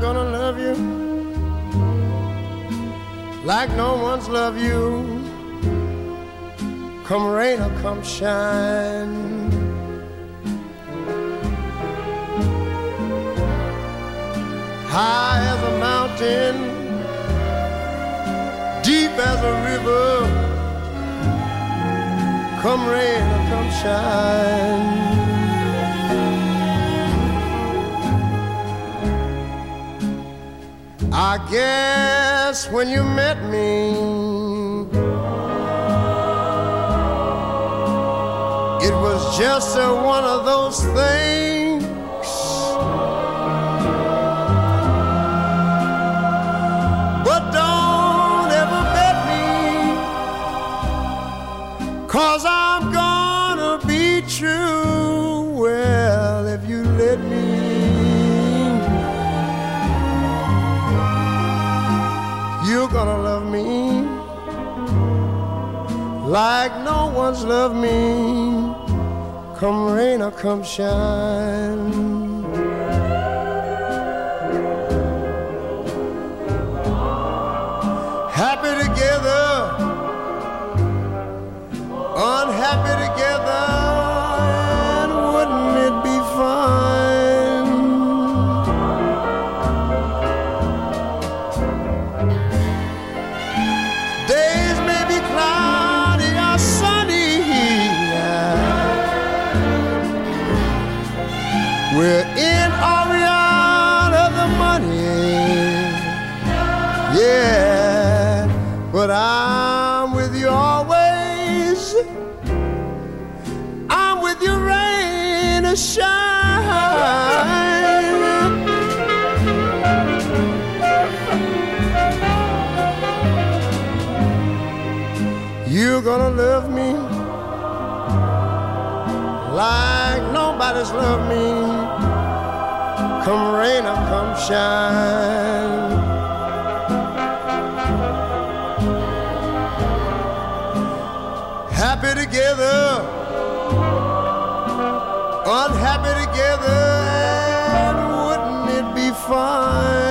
gonna love you like no one's loved you. Come rain or come shine. High as a mountain, deep as a river. Come rain or come shine. I guess when you met me, it was just one of those things. But don't ever bet me, 'cause I'm gonna be true. Well, if you let me, you're gonna love me like no one's loved me. Come rain or come shine. Happy together, unhappy together, and wouldn't it be fine? Days may be cloudy or sunny, we're in or we're out of the money, yeah, but I'm with you always. I'm with you rain or shine. You're gonna love me like nobody's loved me. Come rain or come shine. Happy together, unhappy together, and wouldn't it be fine?